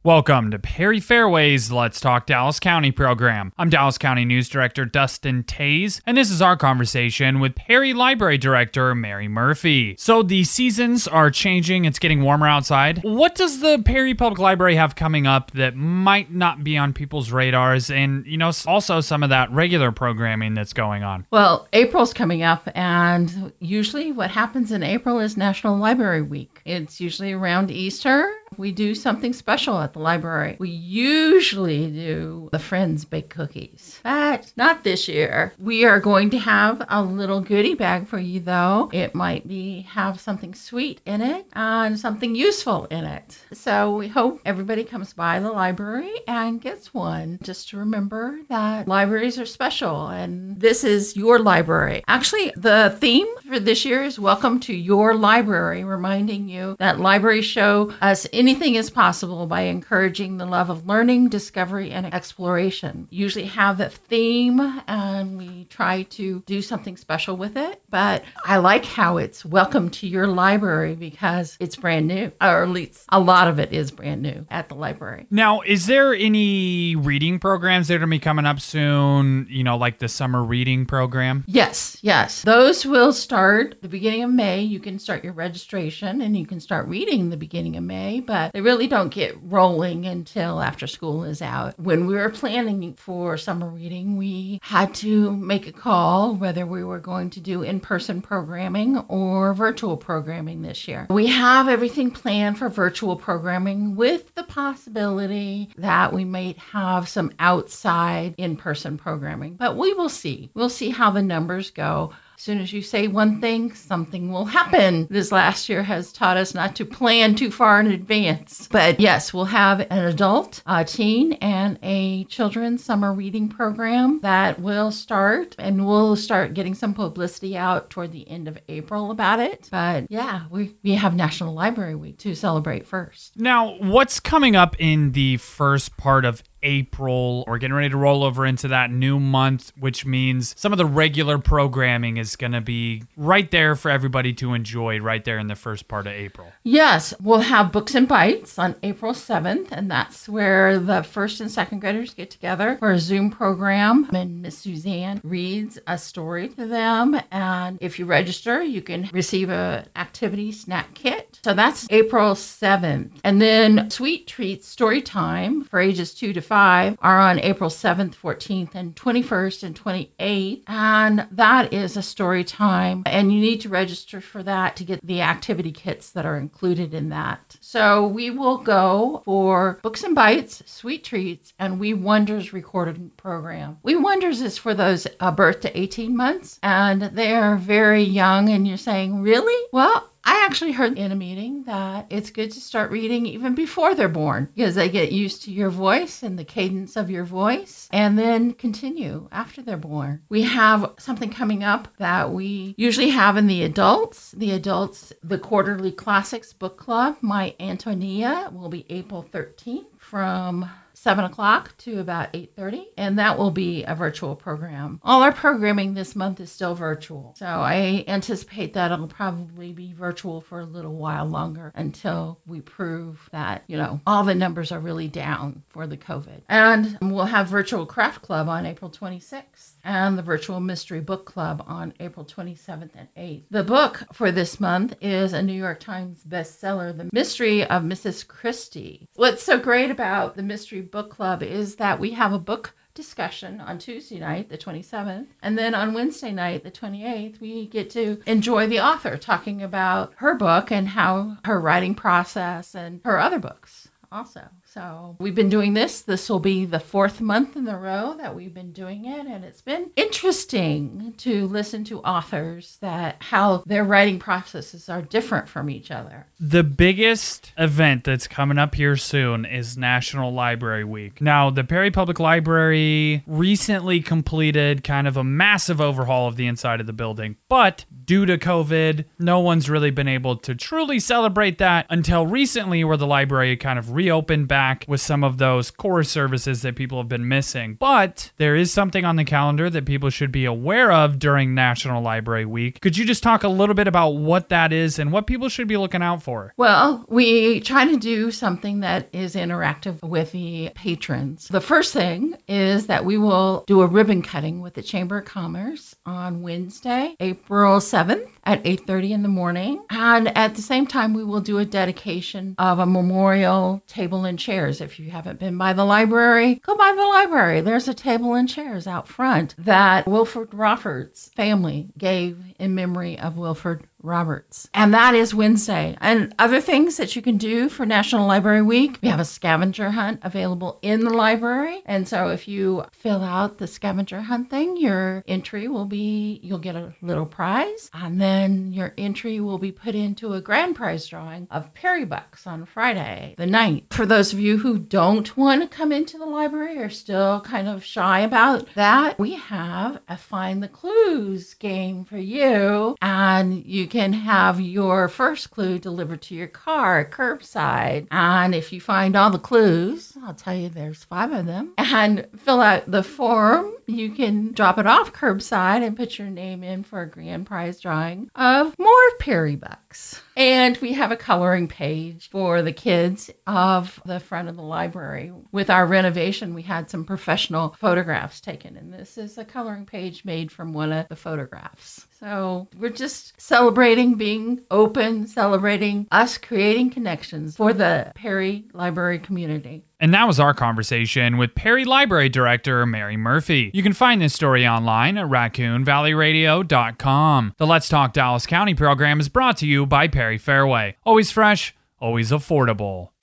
Welcome to Perry Fairway's Let's Talk Dallas County program. I'm Dallas County News Director Dustin Tays, and this is our conversation with Perry Library Director Mary Murphy. So the seasons are changing, it's getting warmer outside. What does the Perry Public Library have coming up that might not be on people's radars, and also some of that regular programming that's going on? Well, April's coming up, and usually what happens in April is National Library Week. It's usually around Easter. We do something special at the library. We usually do the Friends Bake Cookies, but not this year. We are going to have a little goodie bag for you, though. It might have something sweet in it and something useful in it. So we hope everybody comes by the library and gets one. Just to remember that libraries are special, and this is your library. Actually, the theme for this year is Welcome to Your Library, reminding you that libraries show us anything is possible by encouraging the love of learning, discovery, and exploration. Usually have a theme, and we try to do something special with it. But I like how it's Welcome to Your Library because it's brand new, or at least a lot of it is brand new at the library. Now, is there any reading programs that are going to be coming up soon, like the summer reading program? Yes. Those will start the beginning of May. You can start your registration, and you can start reading the beginning of May, but they really don't get rolling until after school is out. When we were planning for summer reading, we had to make a call whether we were going to do in-person programming or virtual programming this year. We have everything planned for virtual programming with the possibility that we might have some outside in-person programming, but we will see. We'll see how the numbers go. As soon as you say one thing, something will happen. This last year has taught us not to plan too far in advance. But yes, we'll have an adult, a teen, and a children's summer reading program that will start, and we'll start getting some publicity out toward the end of April about it. But yeah, we have National Library Week to celebrate first. Now, what's coming up in the first part of April? We're getting ready to roll over into that new month, which means some of the regular programming is going to be right there for everybody to enjoy right there in the first part of April. Yes, we'll have Books and Bites on April 7th, and that's where the first and second graders get together for a Zoom program, and Miss Suzanne reads a story to them, and if you register, you can receive an activity snack kit. So that's April 7th. And then Sweet Treats Story Time for ages 2 to 5 are on April 7th, 14th, and 21st and 28th. And that is a story time. And you need to register for that to get the activity kits that are included in that. So we will go for Books and Bites, Sweet Treats, and We Wonders recorded program. We Wonders is for those birth to 18 months. And they are very young. And you're saying, really? Well, I actually heard in a meeting that it's good to start reading even before they're born because they get used to your voice and the cadence of your voice and then continue after they're born. We have something coming up that we usually have in the adults. The Quarterly Classics Book Club, My Antonia, will be April 13th from 7 o'clock to about 8:30, and that will be a virtual program. All our programming this month is still virtual, so I anticipate that it'll probably be virtual for a little while longer until we prove that, all the numbers are really down for the COVID. And we'll have Virtual Craft Club on April 26th. And the Virtual Mystery Book Club on April 27th and 8th. The book for this month is a New York Times bestseller, The Mystery of Mrs. Christie. What's so great about the Mystery Book Club is that we have a book discussion on Tuesday night, the 27th, and then on Wednesday night, the 28th, we get to enjoy the author talking about her book and how her writing process and her other books also. So we've been doing this. This will be the 4th month in a row that we've been doing it. And it's been interesting to listen to authors how their writing processes are different from each other. The biggest event that's coming up here soon is National Library Week. Now, the Perry Public Library recently completed kind of a massive overhaul of the inside of the building, but due to COVID, no one's really been able to truly celebrate that until recently, where the library kind of reopened back back with some of those core services that people have been missing. But there is something on the calendar that people should be aware of during National Library Week. Could you just talk a little bit about what that is and what people should be looking out for? Well, we try to do something that is interactive with the patrons. The first thing is that we will do a ribbon cutting with the Chamber of Commerce on Wednesday, April 7th at 8:30 in the morning. And at the same time, we will do a dedication of a memorial table and chairs. If you haven't been by the library, go by the library. There's a table and chairs out front that Wilford Roberts' family gave in memory of Wilford Roberts. And that is Wednesday. And other things that you can do for National Library Week, we have a scavenger hunt available in the library. And so if you fill out the scavenger hunt thing, your entry will be, you'll get a little prize. And then your entry will be put into a grand prize drawing of Perry Bucks on Friday, the 9th. For those of you who don't want to come into the library or still kind of shy about that, we have a Find the Clues game for you. And you can have your first clue delivered to your car curbside. And if you find all the clues, I'll tell you there's 5 of them, and fill out the form, you can drop it off curbside and put your name in for a grand prize drawing of more Perry Bucks. And we have a coloring page for the kids of the front of the library. With our renovation, we had some professional photographs taken, and this is a coloring page made from one of the photographs. So we're just celebrating being open, celebrating us creating connections for the Perry Library community. And that was our conversation with Perry Library Director Mary Murphy. You can find this story online at raccoonvalleyradio.com. The Let's Talk Dallas County program is brought to you by Perry Fairway. Always fresh, always affordable.